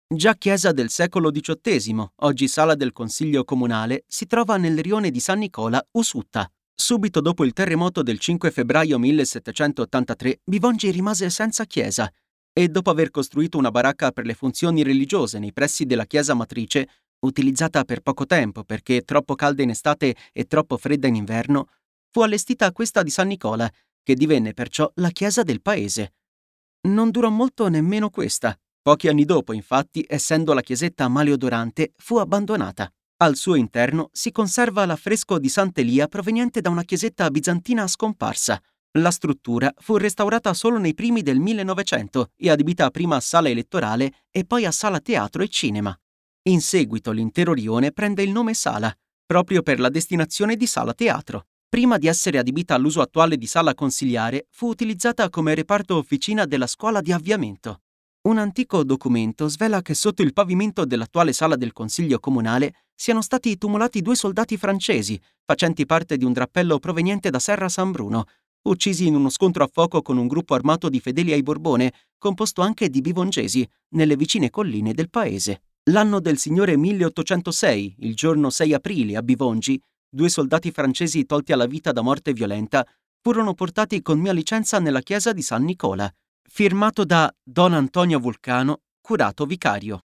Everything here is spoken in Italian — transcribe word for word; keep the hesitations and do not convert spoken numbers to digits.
Già chiesa del secolo diciottesimo, oggi sala del Consiglio Comunale, si trova nel rione di San Nicola, Usutta. Subito dopo il terremoto del cinque febbraio millesettecentottantatré, Bivongi rimase senza chiesa e dopo aver costruito una baracca per le funzioni religiose nei pressi della chiesa matrice, utilizzata per poco tempo perché troppo calda in estate e troppo fredda in inverno, fu allestita questa di San Nicola, che divenne perciò la chiesa del paese. Non durò molto nemmeno questa. Pochi anni dopo, infatti, essendo la chiesetta maleodorante, fu abbandonata. Al suo interno si conserva l'affresco di Sant'Elia proveniente da una chiesetta bizantina scomparsa. La struttura fu restaurata solo nei primi del millenovecento e adibita prima a sala elettorale e poi a sala teatro e cinema. In seguito l'intero rione prende il nome Sala, proprio per la destinazione di sala teatro. Prima di essere adibita all'uso attuale di sala consiliare, fu utilizzata come reparto officina della scuola di avviamento. Un antico documento svela che sotto il pavimento dell'attuale sala del Consiglio Comunale siano stati tumulati due soldati francesi, facenti parte di un drappello proveniente da Serra San Bruno, uccisi in uno scontro a fuoco con un gruppo armato di fedeli ai Borbone, composto anche di bivongesi, nelle vicine colline del paese. L'anno del Signore milleottocentosei, il giorno sei aprile, a Bivongi, due soldati francesi tolti alla vita da morte violenta furono portati con mia licenza nella chiesa di San Nicola. Firmato da Don Antonio Vulcano, curato vicario.